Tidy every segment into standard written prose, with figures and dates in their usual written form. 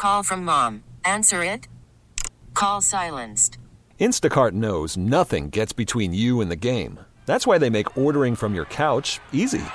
Call from mom. Answer it. Call silenced. Instacart knows nothing gets between you and the game. That's why they make ordering from your couch easy.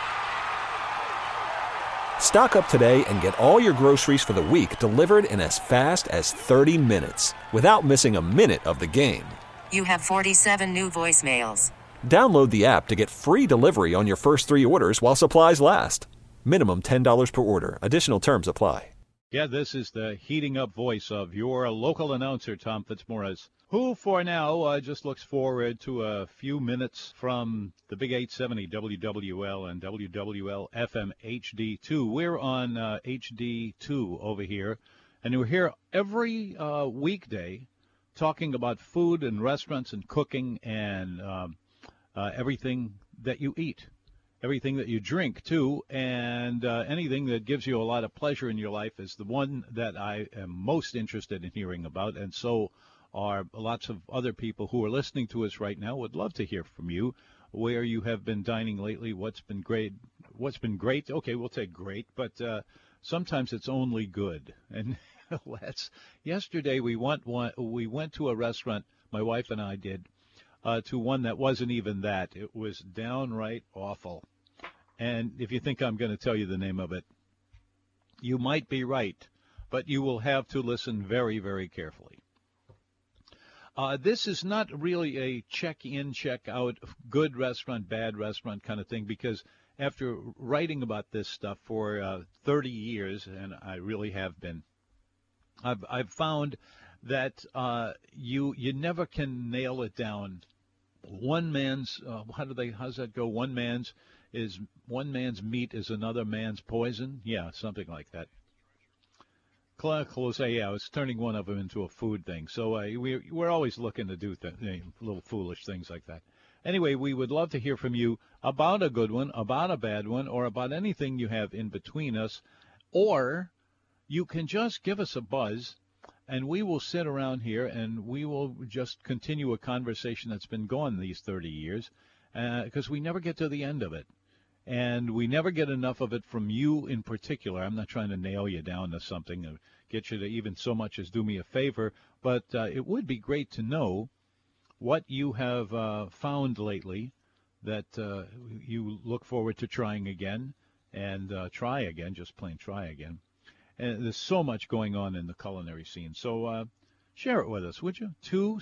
Stock up today and get all your groceries for the week delivered in as fast as 30 minutes without missing a minute of the game. You have 47 new voicemails. Download the app to get free delivery on your first 3 orders while supplies last. Minimum $10 per order. Additional terms apply. Yeah, this is the heating up voice of your local announcer, Tom Fitzmaurice, who for now just looks forward to a few minutes from the Big 870 WWL and WWL FM HD2. We're on HD2 over here, and we're here every weekday talking about food and restaurants and cooking and everything that you eat. Everything that you drink, too, and anything that gives you a lot of pleasure in your life is the one that I am most interested in hearing about, and so are lots of other people who are listening to us right now. Would love to hear from you, where you have been dining lately, what's been great. Okay, we'll take great, but sometimes it's only good. And yesterday we went to a restaurant, my wife and I did, to one that wasn't even that. It was downright awful. And if you think I'm going to tell you the name of it, you might be right, but you will have to listen very, very carefully. This is not really a check-in, check-out, good restaurant, bad restaurant kind of thing, because after writing about this stuff for 30 years, and I really have been, I've found that you never can nail it down. One man's how's that go? One man's meat is another man's poison. Yeah, something like that. Close. Yeah, I was turning one of them into a food thing. So we're always looking to do little foolish things like that. Anyway, we would love to hear from you about a good one, about a bad one, or about anything you have in between us. Or you can just give us a buzz, and we will sit around here and we will just continue a conversation that's been going these 30 years because we never get to the end of it. And we never get enough of it from you in particular. I'm not trying to nail you down to something or get you to even so much as do me a favor, but it would be great to know what you have found lately that you look forward to trying again and try again, just plain try again. And there's so much going on in the culinary scene. So share it with us, would you?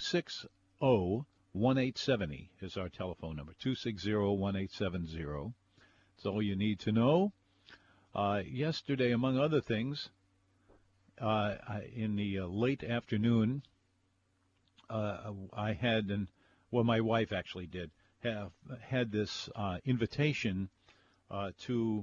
260-1870 is our telephone number, 260-1870. That's all you need to know. Yesterday, among other things, in the late afternoon, I had, my wife actually did, had this invitation to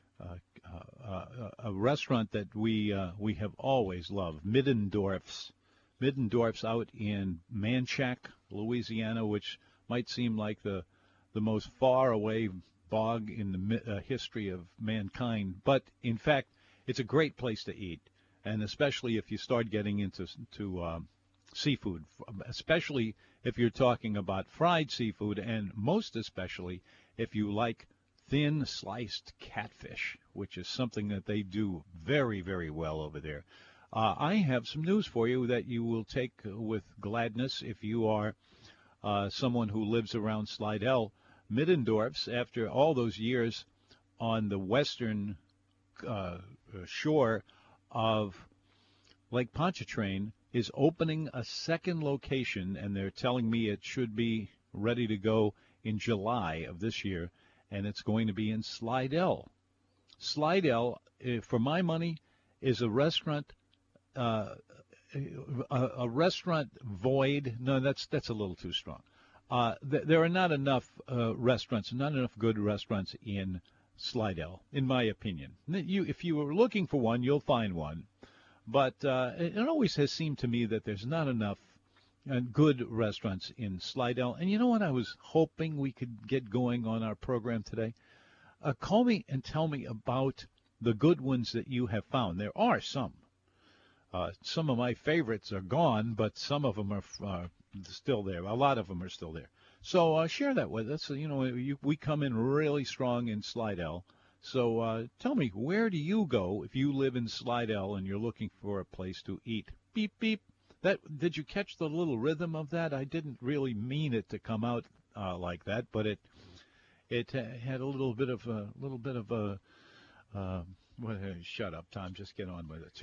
a restaurant that we have always loved, Middendorf's. Middendorf's out in Manchac, Louisiana, which might seem like the most far away bog in the history of mankind, but in fact, it's a great place to eat, and especially if you start getting into seafood, especially if you're talking about fried seafood, and most especially if you like thin sliced catfish, which is something that they do very, very well over there. I have some news for you that you will take with gladness if you are someone who lives around Slidell. Middendorf's, after all those years on the western shore of Lake Pontchartrain, is opening a second location, and they're telling me it should be ready to go in July of this year, and it's going to be in Slidell. Slidell, for my money, is a restaurant, a restaurant void. No, that's a little too strong. There are not enough restaurants, not enough good restaurants in Slidell, in my opinion. If you were looking for one, you'll find one. But it always has seemed to me that there's not enough good restaurants in Slidell. And you know what I was hoping we could get going on our program today? Call me and tell me about the good ones that you have found. There are some. Some of my favorites are gone, but some of them are still there. A lot of them are still there. So share that with us. We come in really strong in Slidell. So tell me, where do you go if you live in Slidell and you're looking for a place to eat? Beep, beep. Did you catch the little rhythm of that? I didn't really mean it to come out like that, but it had a little bit of a shut up, Tom. Just get on with it.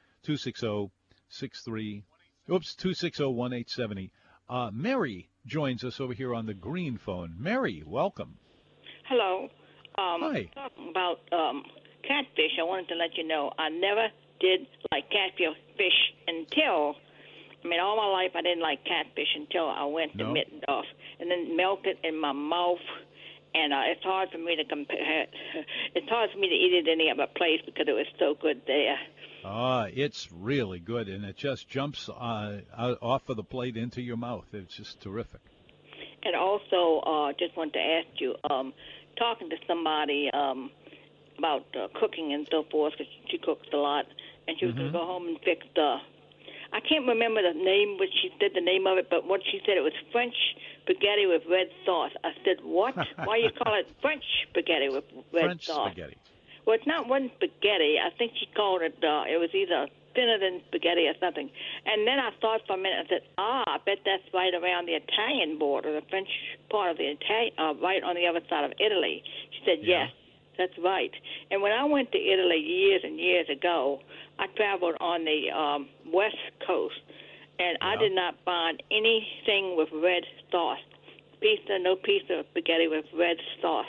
260-1870. Mary joins us over here on the green phone. Mary, welcome. Hello. Hi. Talking about catfish, I wanted to let you know I never did like catfish until, all my life I didn't like catfish until I went to Mittendorf and then melted in my mouth. And it's hard for me to compare. It's hard for me to eat it any other place because it was so good there. It's really good, and it just jumps out off of the plate into your mouth. It's just terrific. And also, just want to ask you, talking to somebody about cooking and so forth, because she cooks a lot, and she was going to go home and fix I can't remember the name, but she said the name of it, but what she said, it was French spaghetti with red sauce. I said, what? Why you call it French spaghetti with red sauce? French spaghetti. Well, it's not one spaghetti. I think she called it, it was either thinner than spaghetti or something. And then I thought for a minute, I said, I bet that's right around the Italian border, the French part of the Italian, right on the other side of Italy. She said, yes, that's right. And when I went to Italy years and years ago, I traveled on the West Coast, and I did not find anything with red sauce. No pizza of spaghetti with red sauce.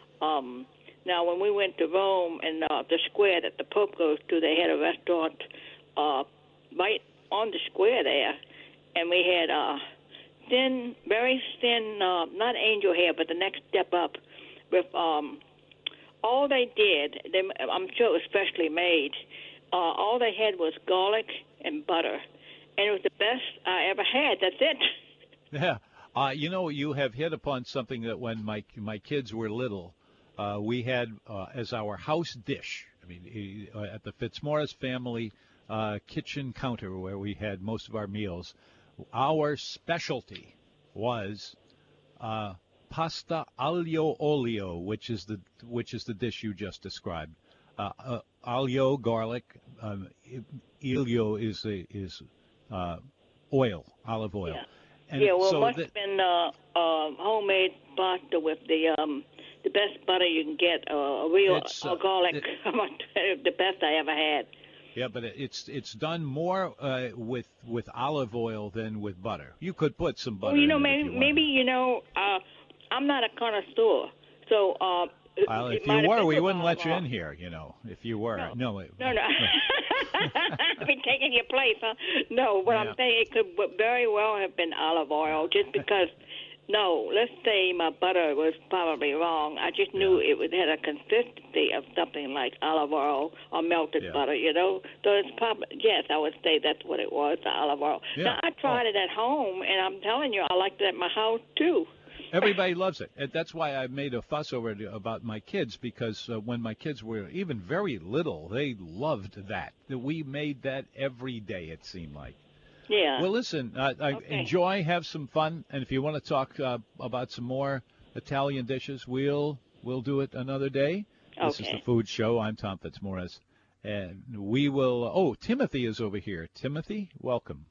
Now, when we went to Rome and the square that the Pope goes to, they had a restaurant right on the square there, and we had very thin, not angel hair, but the next step up with all they did, I'm sure it was freshly made, all they had was garlic and butter, and it was the best I ever had. That's it. Yeah. You have hit upon something that when my kids were little, we had as our house dish. At the Fitzmaurice family kitchen counter where we had most of our meals, our specialty was pasta aglio olio, which is the dish you just described. Aglio, garlic. Olio is oil, olive oil. Yeah. And it so must have been homemade pasta with the best butter you can get, real garlic. The best I ever had. Yeah, but it's done more with olive oil than with butter. You could put some butter. Well, in it maybe I'm not a connoisseur, so. Well, if you were, we wouldn't let you in here. If you were, no. I've been taking your place, huh? No, what I'm saying, it could very well have been olive oil, just because. No, let's say my butter was probably wrong. I just knew it had a consistency of something like olive oil or melted butter, So it's probably, yes, I would say that's what it was, the olive oil. Yeah. Now, I tried it at home, and I'm telling you, I liked it at my house, too. Everybody loves it. And that's why I made a fuss over it about my kids, because when my kids were even very little, they loved that. We made that every day, it seemed like. Yeah. Well, listen, enjoy, have some fun, and if you want to talk about some more Italian dishes, we'll do it another day. Okay. This is the Food Show. I'm Tom Fitzmaurice, and we will. Timothy is over here. Timothy, welcome.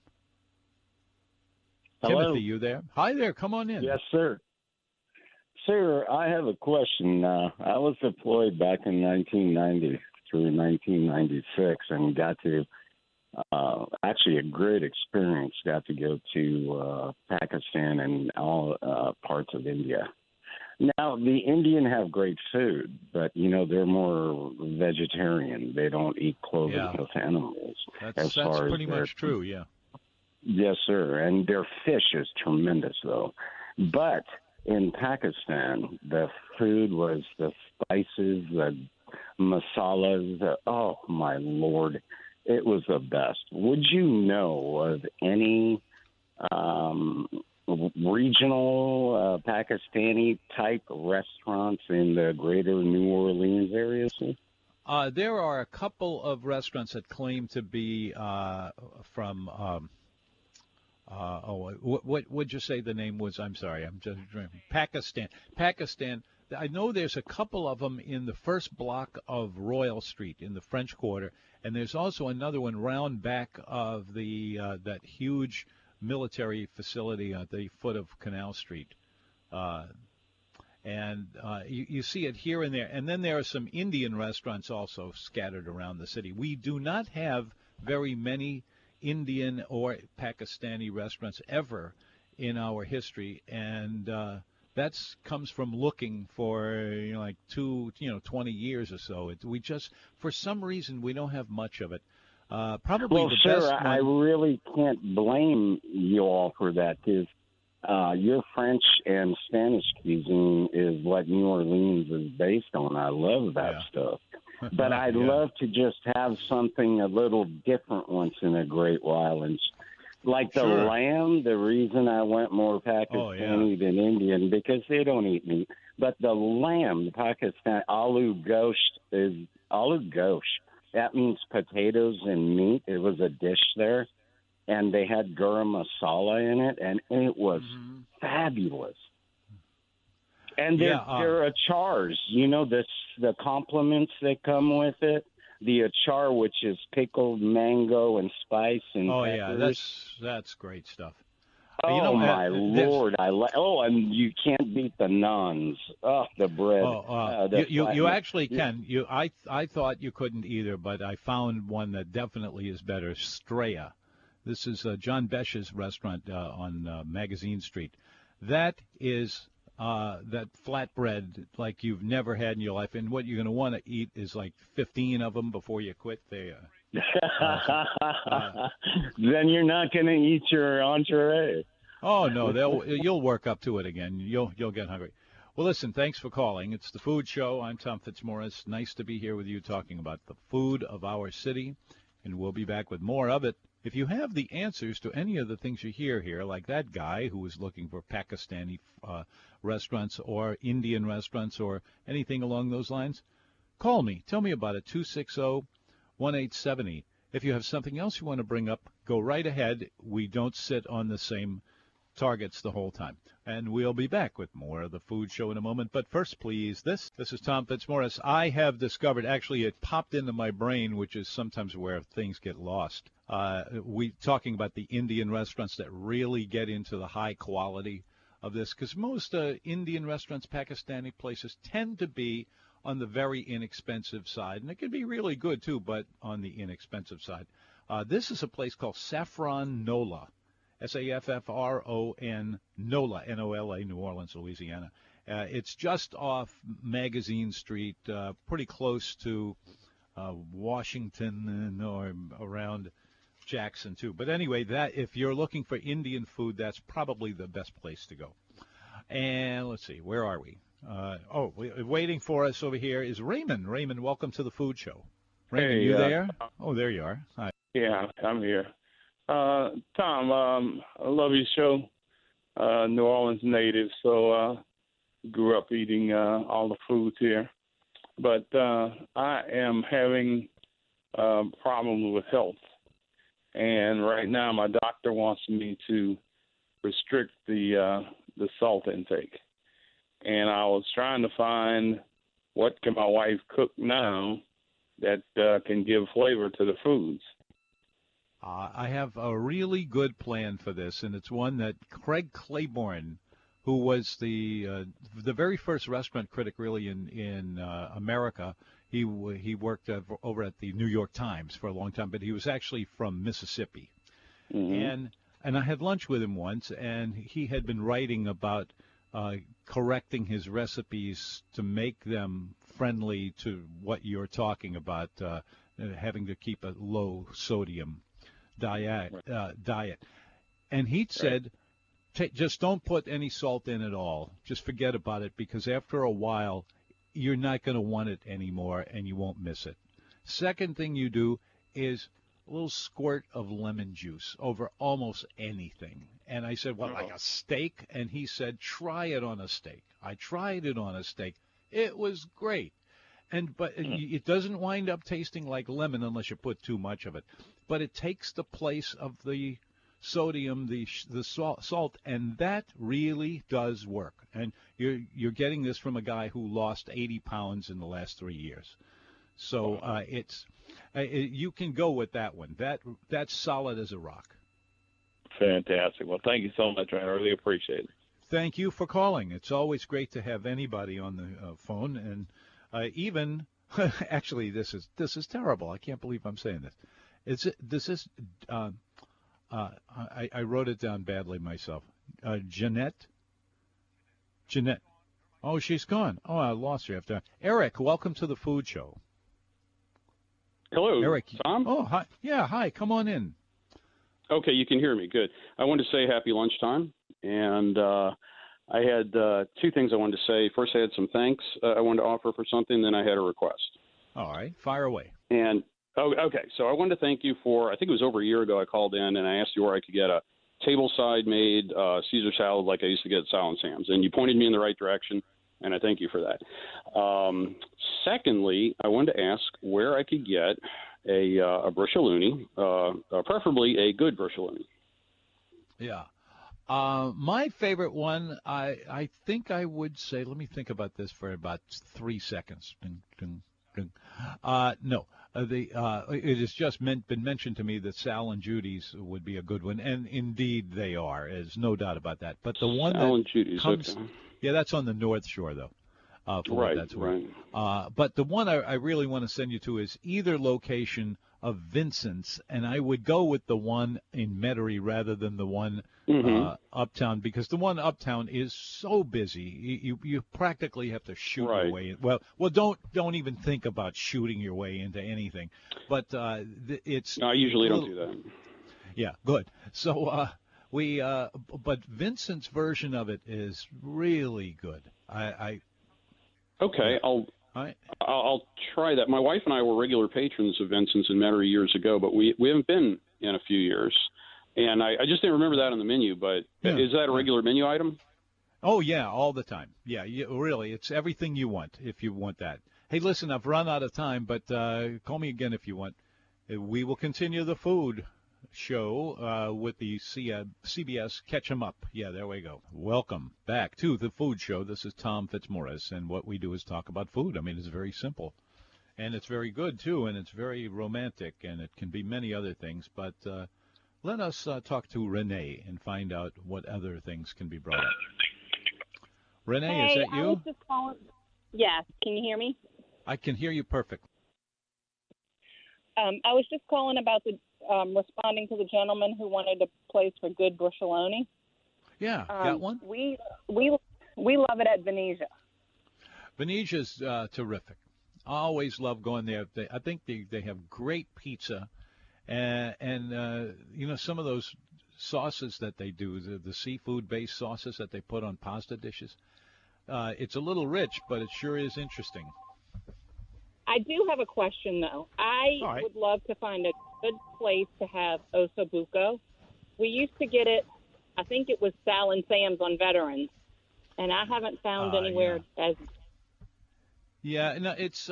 Hello. Timothy, you there? Hi there. Come on in. Yes, sir. Sir, I have a question. I was deployed back in 1990 through 1996 and got to. Actually, a great experience. Got to go to Pakistan and all parts of India. Now, the Indian have great food, but, they're more vegetarian. They don't eat cloven hoof animals. That's pretty much true, yeah. Yes, sir. And their fish is tremendous, though. But in Pakistan, the food was the spices, the masalas. Oh, my Lord. It was the best. Would you know of any regional Pakistani-type restaurants in the greater New Orleans area, sir? There are a couple of restaurants that claim to be from what would you say the name was? I'm sorry, I'm just Pakistan. I know there's a couple of them in the first block of Royal Street in the French Quarter, and there's also another one round back of the that huge military facility at the foot of Canal Street. You see it here and there. And then there are some Indian restaurants also scattered around the city. We do not have very many Indian or Pakistani restaurants ever in our history, and that comes from looking for 20 years or so. We just, for some reason, we don't have much of it. Probably the best one. I really can't blame you all for that, because your French and Spanish cuisine is what New Orleans is based on. I love that stuff. But I'd love to just have something a little different once in a great while. And like the lamb, the reason I went more Pakistani than Indian, because they don't eat meat. But the lamb, the Pakistani, aloo gosht. That means potatoes and meat. It was a dish there. And they had garam masala in it, and it was fabulous. And there are achars, the complements that come with it. The achar, which is pickled mango and spice and peppers. That's great stuff. Oh, my Lord. And you can't beat the naans. Oh, the bread. You actually can. I thought you couldn't either, but I found one that definitely is better, Straya. This is John Besh's restaurant on Magazine Street. That is that flatbread like you've never had in your life. And what you're going to want to eat is like 15 of them before you quit. Then you're not going to eat your entree. Oh, no, you'll work up to it again. You'll get hungry. Well, listen, thanks for calling. It's The Food Show. I'm Tom Fitzmaurice. Nice to be here with you talking about the food of our city, and we'll be back with more of it. If you have the answers to any of the things you hear here, like that guy who was looking for Pakistani restaurants or Indian restaurants or anything along those lines, call me. Tell me about it, 260-1870. If you have something else you want to bring up, go right ahead. We don't sit on the same targets the whole time. And we'll be back with more of The Food Show in a moment. But first, please, this is Tom Fitzmaurice. I have discovered, actually, it popped into my brain, which is sometimes where things get lost. We talking about the Indian restaurants that really get into the high quality of this, because most Indian restaurants, Pakistani places, tend to be on the very inexpensive side. And it can be really good, too, but on the inexpensive side. This is a place called Saffron Nola. Saffron Nola, Nola, New Orleans, Louisiana. It's just off Magazine Street, pretty close to Washington or around Jackson, too. But anyway, that if you're looking for Indian food, that's probably the best place to go. And let's see, where are we? Waiting for us over here is Raymond. Raymond, welcome to The Food Show. Raymond, hey, you there? Oh, there you are. Hi. Yeah, I'm here. Tom, I love your show. New Orleans native, so grew up eating all the foods here. But I am having problems with health. And right now my doctor wants me to restrict the salt intake. And I was trying to find what can my wife cook now that can give flavor to the foods. I have a really good plan for this, and it's one that Craig Claiborne, who was the very first restaurant critic really in America, he worked over at the New York Times for a long time, but he was actually from Mississippi. Mm-hmm. And I had lunch with him once, and he had been writing about correcting his recipes to make them friendly to what you're talking about, having to keep a low sodium diet. And he said, just don't put any salt in at all. Just forget about it, because after a while, you're not going to want it anymore, and you won't miss it. Second thing you do is a little squirt of lemon juice over almost anything. And I said, well, like a steak? And he said, try it on a steak. I tried it on a steak. It was great. But it doesn't wind up tasting like lemon unless you put too much of it. But it takes the place of the sodium, the salt, and that really does work. And you're getting this from a guy who lost 80 pounds in the last 3 years. So you can go with that one. That's solid as a rock. Fantastic. Well, thank you so much. I really appreciate it. Thank you for calling. It's always great to have anybody on the phone, and even actually, this is terrible. I can't believe I'm saying this. I wrote it down badly myself. Jeanette. Oh, she's gone. Oh, I lost her after. Eric, welcome to the Food Show. Hello, Eric. Tom. Oh, hi. Yeah, hi. Come on in. Okay, you can hear me. Good. I wanted to say happy lunchtime, and I had two things I wanted to say. First, I had some thanks I wanted to offer for something, then I had a request. All right, fire away. And okay, so I wanted to thank you for, I think it was over a year ago I called in and I asked you where I could get a table-side made Caesar salad like I used to get at Silent Sam's, and you pointed me in the right direction, and I thank you for that. Secondly, I wanted to ask where I could get a broccolini, preferably a good broccolini. Yeah. My favorite one, I think I would say, let me think about this for about 3 seconds. No, it has just been mentioned to me that Sal and Judy's would be a good one, and indeed they are. There's no doubt about that. But the one Sal that and Judy's, comes, okay. Yeah, that's on the North Shore though. Right, that's where. right. But the one I really want to send you to is either location of Vincent's, and I would go with the one in Metairie rather than the one uptown, because the one uptown is so busy. You practically have to shoot your way in. Well, don't even think about shooting your way into anything. But it's. No, I usually don't do that. Yeah, good. So but Vincent's version of it is really good. Okay, I'll try that. My wife and I were regular patrons of Vincent's in Metairie years ago, but we haven't been in a few years, and I just didn't remember that on the menu. But is that a regular menu item? Oh yeah, all the time. Yeah, really, it's everything you want if you want that. Hey, listen, I've run out of time, but call me again if you want. We will continue the food show with the CBS Catch 'em Up. Yeah, there we go. Welcome back to the Food Show. This is Tom Fitzmaurice, and what we do is talk about food. I mean, it's very simple, and it's very good too, and it's very romantic, and it can be many other things. But let us talk to Renee and find out what other things can be brought up. Renee, hey, is that you? I was just calling. Yes, can you hear me? I can hear you perfectly. I was just calling about the responding to the gentleman who wanted a place for good broccolini. Yeah, got one? We love it at Venezia. Venetia's terrific. I always love going there. I think they have great pizza, and some of those sauces that they do, the seafood-based sauces that they put on pasta dishes. It's a little rich, but it sure is interesting. I do have a question, though. I would love to find a good place to have osso buco. We used to get it, I think it was Sal and Sam's on Veterans, and I haven't found anywhere as. Yeah, no, it's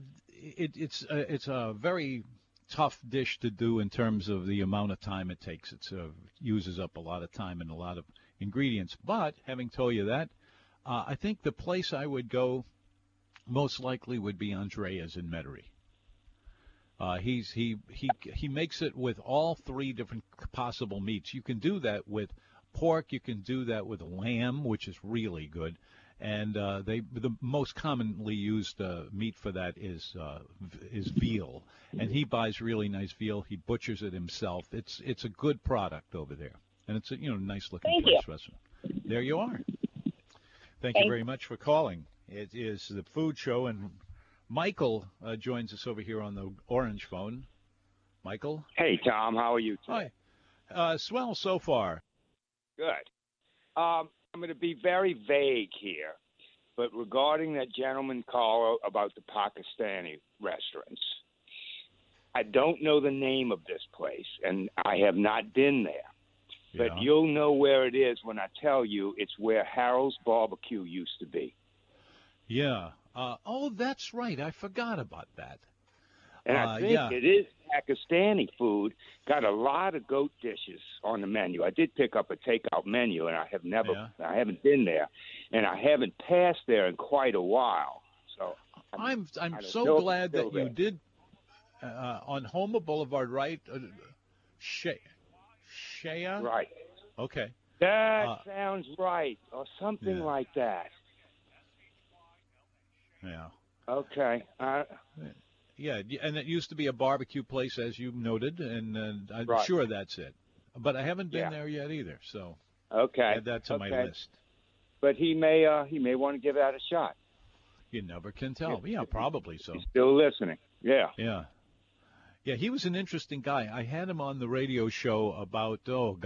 a very tough dish to do in terms of the amount of time it takes. It uses up a lot of time and a lot of ingredients. But having told you that, I think the place I would go most likely would be Andrea's in Metairie. He makes it with all three different possible meats. You can do that with pork. You can do that with lamb, which is really good. And the most commonly used meat for that is veal. And he buys really nice veal. He butchers it himself. It's a good product over there, and it's a nice looking place restaurant. There you are. Thank you very much for calling. It is the Food Show, and Michael joins us over here on the orange phone. Michael? Hey, Tom. How are you today? Hi. Swell so far. Good. I'm going to be very vague here, but regarding that gentleman call about the Pakistani restaurants, I don't know the name of this place, and I have not been there. Yeah. But you'll know where it is when I tell you it's where Harold's Barbecue used to be. Yeah. Oh, that's right. I forgot about that. And I think it is Pakistani food. Got a lot of goat dishes on the menu. I did pick up a takeout menu, and I haven't been there, and I haven't passed there in quite a while. So I'm so glad that you did on Houma Boulevard, right? Shea. Right. Okay. That sounds right, or something like that. Yeah. Okay. Yeah, and it used to be a barbecue place, as you noted, and I'm Right. sure that's it. But I haven't been there yet either, so add that to my list. But he may want to give that a shot. You never can tell. Yeah, probably so. He's still listening. Yeah. Yeah. Yeah, he was an interesting guy. I had him on the radio show about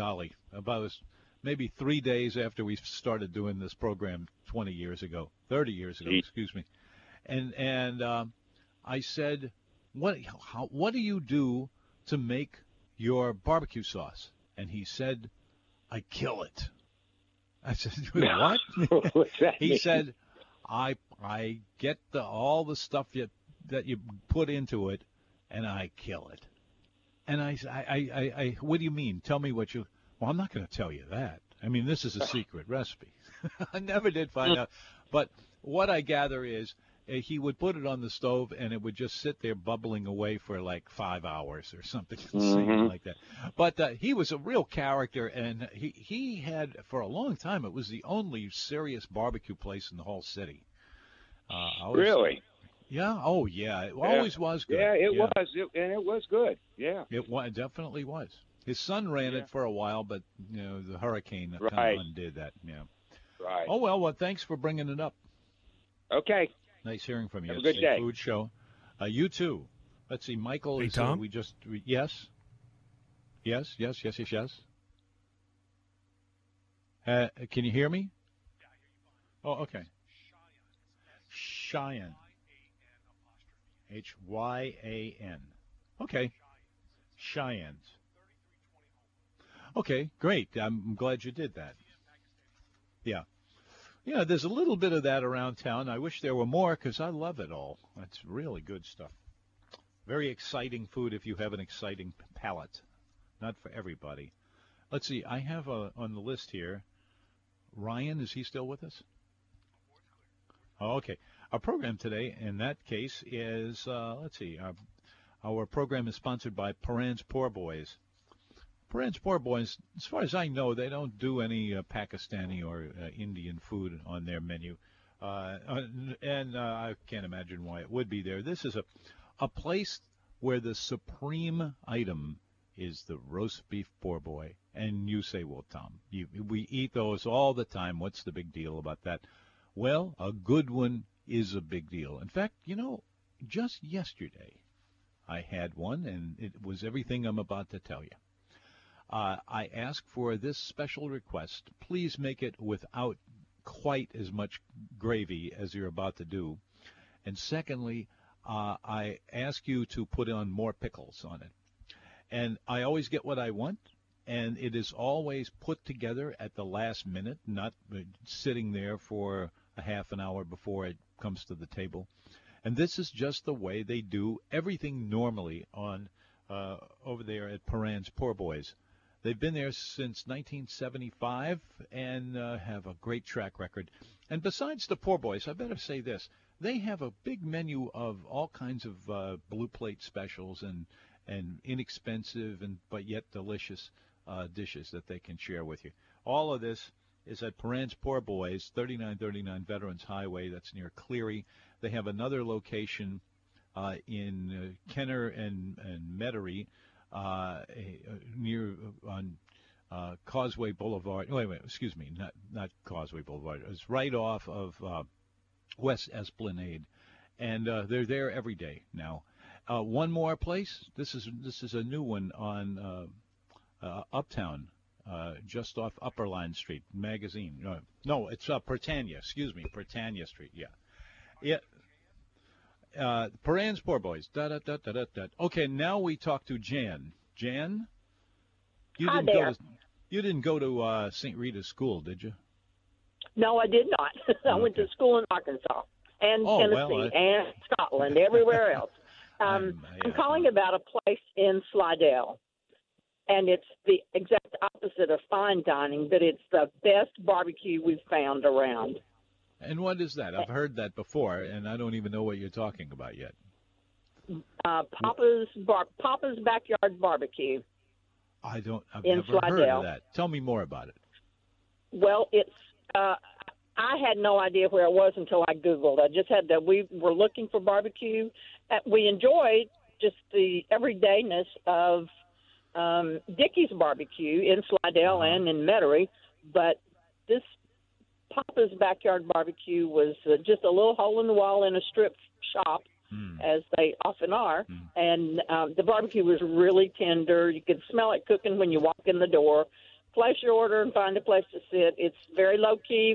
maybe 3 days after we started doing this program 30 years ago, excuse me. And I said, what do you do to make your barbecue sauce? And he said, I kill it. I said, what? What's that He mean? said, I get all the stuff that you put into it, and I kill it. And I what do you mean? Tell me what you. Well, I'm not going to tell you that. I mean, this is a secret recipe. I never did find out. But what I gather is he would put it on the stove, and it would just sit there bubbling away for like 5 hours or something insane like that. But he was a real character, and he had, for a long time, it was the only serious barbecue place in the whole city. Really? Yeah. Oh, yeah. It always was good. Yeah, it was. And it was good. Yeah. It definitely was. His son ran it for a while, but the hurricane kind of undid that. Yeah. Right. Oh well. Thanks for bringing it up. Okay. Nice hearing from you. Have a good day. Food show. You too. Let's see. Michael is. Tom? Yes. Yes. Can you hear me? Oh, okay. Cheyenne. Hyan. Okay. Cheyennes. Okay, great. I'm glad you did that. Yeah. Yeah, there's a little bit of that around town. I wish there were more because I love it all. It's really good stuff. Very exciting food if you have an exciting palate. Not for everybody. Let's see. I have on the list here, Ryan, is he still with us? Oh, okay. Our program today, in that case, is, let's see, our program is sponsored by Paran's Poor Boys. Paran's Poor Boys, as far as I know, they don't do any Pakistani or Indian food on their menu. And I can't imagine why it would be there. This is a place where the supreme item is the roast beef poor boy. And you say, well, Tom, we eat those all the time. What's the big deal about that? Well, a good one is a big deal. In fact, just yesterday I had one, and it was everything I'm about to tell you. I asked for this special request. Please make it without quite as much gravy as you're about to do. And secondly, I ask you to put on more pickles on it. And I always get what I want, and it is always put together at the last minute, not sitting there for a half an hour before it comes to the table. And this is just the way they do everything normally on over there at Paran's Poor Boys. They've been there since 1975 and have a great track record. And besides the Poor Boys, I better say this. They have a big menu of all kinds of blue plate specials and inexpensive but yet delicious dishes that they can share with you. All of this is at Paran's Poor Boys, 3939 Veterans Highway. That's near Cleary. They have another location in Kenner and Metairie, near on Causeway Boulevard. Wait, excuse me, not Causeway Boulevard. It's right off of West Esplanade, and they're there every day now. One more place. This is a new one on Uptown, just off Upper Line Street. Magazine. No, it's Britannia. Excuse me, Britannia Street. Yeah. Paran's Poor Boys. Okay, now we talk to Jan. Jan, you didn't go to St. Rita's School, did you? No, I did not. I went to school in Arkansas and Tennessee and Scotland, everywhere else. I'm calling about a place in Slidell, and it's the exact opposite of fine dining, but it's the best barbecue we've found around. And what is that? I've heard that before, and I don't even know what you're talking about yet. Papa's Backyard Barbecue. I've in never Slidell. heard of that. Tell me more about it. Well, it's I had no idea where it was until I Googled. I just had to. We were looking for barbecue. We enjoyed just the everydayness of Dickey's Barbecue in Slidell and in Metairie, but this Papa's Backyard Barbecue was just a little hole in the wall in a strip shop, as they often are, and the barbecue was really tender. You could smell it cooking when you walk in the door. Place your order and find a place to sit. It's very low-key,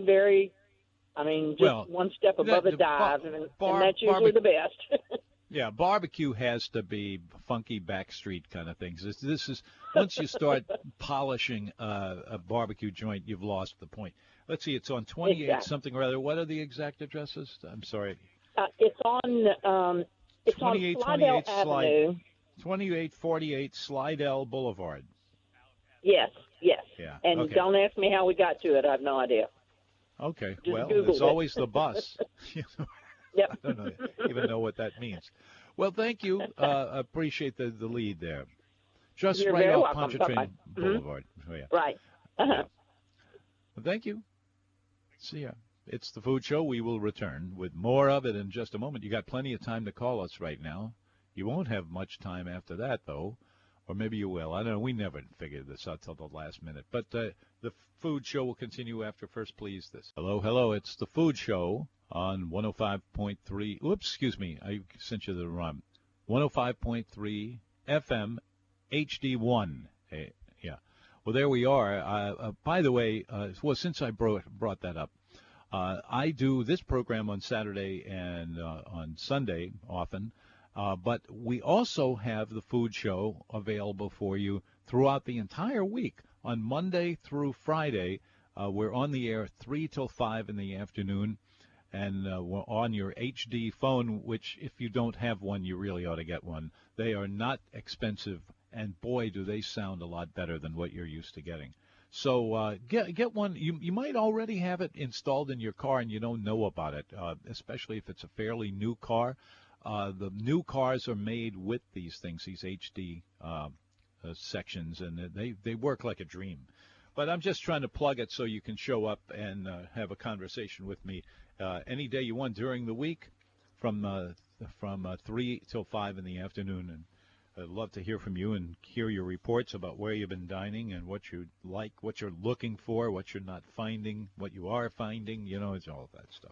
just one step above a dive, and that's usually the best. Yeah, barbecue has to be funky backstreet kind of things. This is once you start polishing a barbecue joint, you've lost the point. Let's see, it's on 28 something or other. What are the exact addresses? I'm sorry. It's on Slidell Avenue. 2848 Slidell Boulevard. Yes. Yeah. And okay. Don't ask me how we got to it. I have no idea. Okay. Just well, Googled it's always the bus. Yep. I don't even know what that means. Well, thank you. Appreciate the lead there. Just You're right very off welcome. Pontchartrain Bye-bye. Boulevard. Oh, yeah. Right. Uh-huh. Well, thank you. See ya. It's the Food Show. We will return with more of it in just a moment. You got plenty of time to call us right now. You won't have much time after that, though. Or maybe you will. I don't know. We never figured this out till the last minute. But the Food Show will continue after First Please This. Hello. It's the Food Show on 105.3. Oops, excuse me. I sent you the wrong. 105.3 FM HD1. Hey, yeah. Well, there we are. By the way, since I brought that up, I do this program on Saturday and on Sunday often. But we also have the Food Show available for you throughout the entire week. On Monday through Friday, we're on the air 3 till 5 in the afternoon, and we're on your HD phone, which if you don't have one, you really ought to get one. They are not expensive, and boy, do they sound a lot better than what you're used to getting. So get one. You might already have it installed in your car, and you don't know about it, especially if it's a fairly new car. The new cars are made with these things, these HD sections, and they work like a dream. But I'm just trying to plug it so you can show up and have a conversation with me any day you want during the week from 3 till 5 in the afternoon. And I'd love to hear from you and hear your reports about where you've been dining and what you like, what you're looking for, what you're not finding, what you are finding. It's all of that stuff.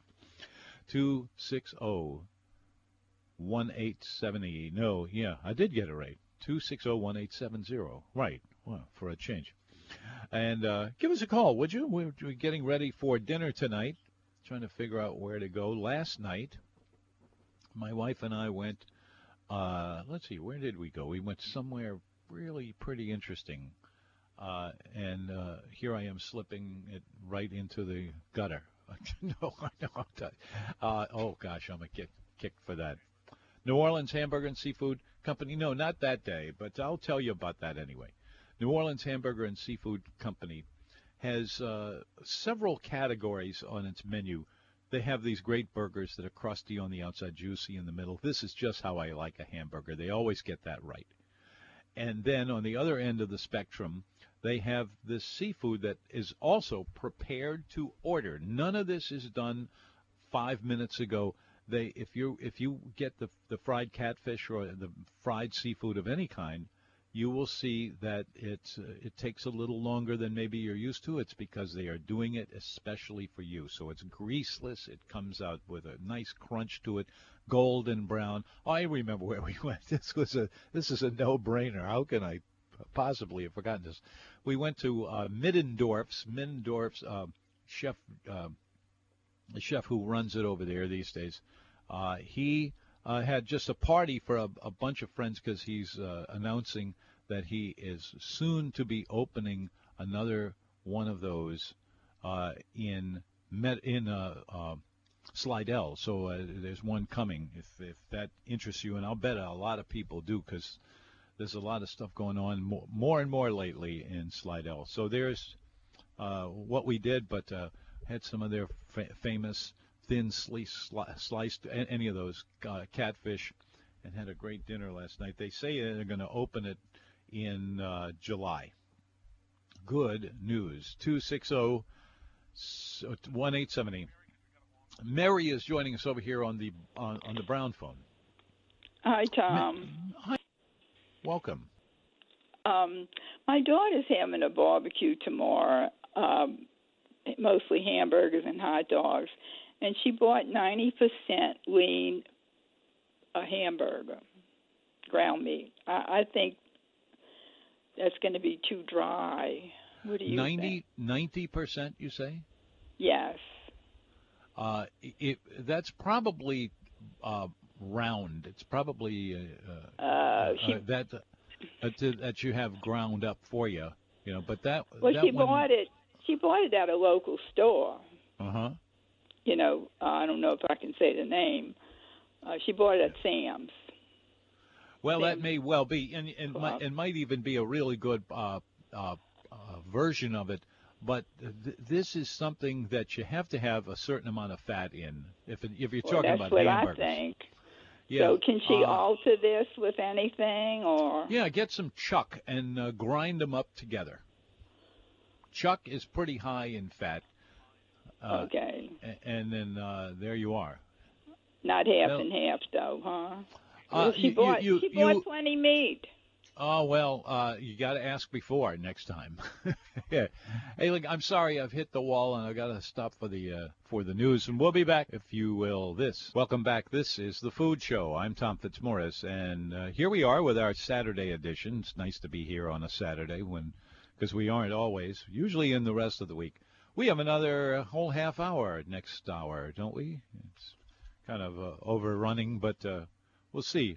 260-1870. No, yeah, I did get it right. 260-1870. Right. Well, for a change. And give us a call, would you? We're getting ready for dinner tonight, trying to figure out where to go. Last night, my wife and I went, let's see, where did we go? We went somewhere really pretty interesting. And here I am slipping it right into the gutter. No, I know. Oh, gosh, I'm a kick for that. New Orleans Hamburger and Seafood Company. No, not that day, but I'll tell you about that anyway. New Orleans Hamburger and Seafood Company has several categories on its menu. They have these great burgers that are crusty on the outside, juicy in the middle. This is just how I like a hamburger. They always get that right. And then on the other end of the spectrum, they have this seafood that is also prepared to order. None of this is done 5 minutes ago. If you get the fried catfish or the fried seafood of any kind, you will see that it takes a little longer than maybe you're used to. It's because they are doing it especially for you. So it's greaseless. It comes out with a nice crunch to it, golden brown. I remember where we went. This is a no-brainer. How can I possibly have forgotten this? We went to Middendorf's chef. The chef who runs it over there these days, he had just a party for a bunch of friends because he's announcing that he is soon to be opening another one of those in Slidell. So there's one coming if that interests you, and I'll bet a lot of people do because there's a lot of stuff going on more and more lately in Slidell. So there's what we did, but had some of their famous thin sliced any of those catfish, and had a great dinner last night. They say they're going to open it in July. Good news. 260-1870. Mary is joining us over here on the Brown phone. Hi, Tom. Hi. Welcome. My daughter's having a barbecue tomorrow, mostly hamburgers and hot dogs, and she bought 90% lean hamburger, ground meat. I think that's going to be too dry. What do you think? 90%, you say? Yes. That's probably round. It's probably that you have ground up for you, But that. Well, that she bought it. She bought it at a local store. I don't know if I can say the name. She bought it at Sam's. Well, that may well be, and might even be a really good version of it. But this is something that you have to have a certain amount of fat in. If you're talking about hamburgers. That's what I think. Yeah. So can she alter this with anything, or? Yeah, get some chuck and grind them up together. Chuck is pretty high in fat. Okay. And then there you are. Not half and half, though, huh? Well, she bought plenty meat. Oh, well, you got to ask before next time. Yeah. Hey, look, I'm sorry I've hit the wall, and I've got to stop for the news, and we'll be back, if you will, Welcome back. This is The Food Show. I'm Tom Fitzmaurice, and here we are with our Saturday edition. It's nice to be here on a Saturday because we aren't always, usually in the rest of the week. We have another whole half hour next hour, don't we? It's kind of overrunning, but we'll see.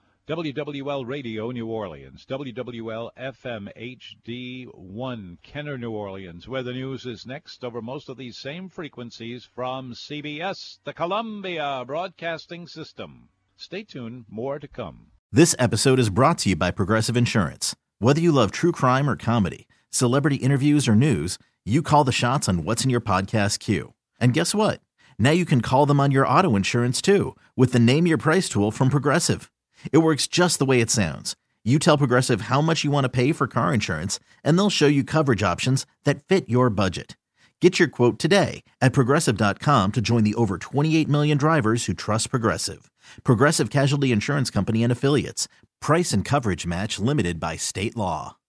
WWL Radio, New Orleans. WWL FM HD1, Kenner, New Orleans, where the news is next over most of these same frequencies from CBS, the Columbia Broadcasting System. Stay tuned, more to come. This episode is brought to you by Progressive Insurance. Whether you love true crime or comedy, celebrity interviews or news, you call the shots on what's in your podcast queue. And guess what? Now you can call them on your auto insurance, too, with the Name Your Price tool from Progressive. It works just the way it sounds. You tell Progressive how much you want to pay for car insurance, and they'll show you coverage options that fit your budget. Get your quote today at Progressive.com to join the over 28 million drivers who trust Progressive. Progressive Casualty Insurance Company and Affiliates. Price and coverage match limited by state law.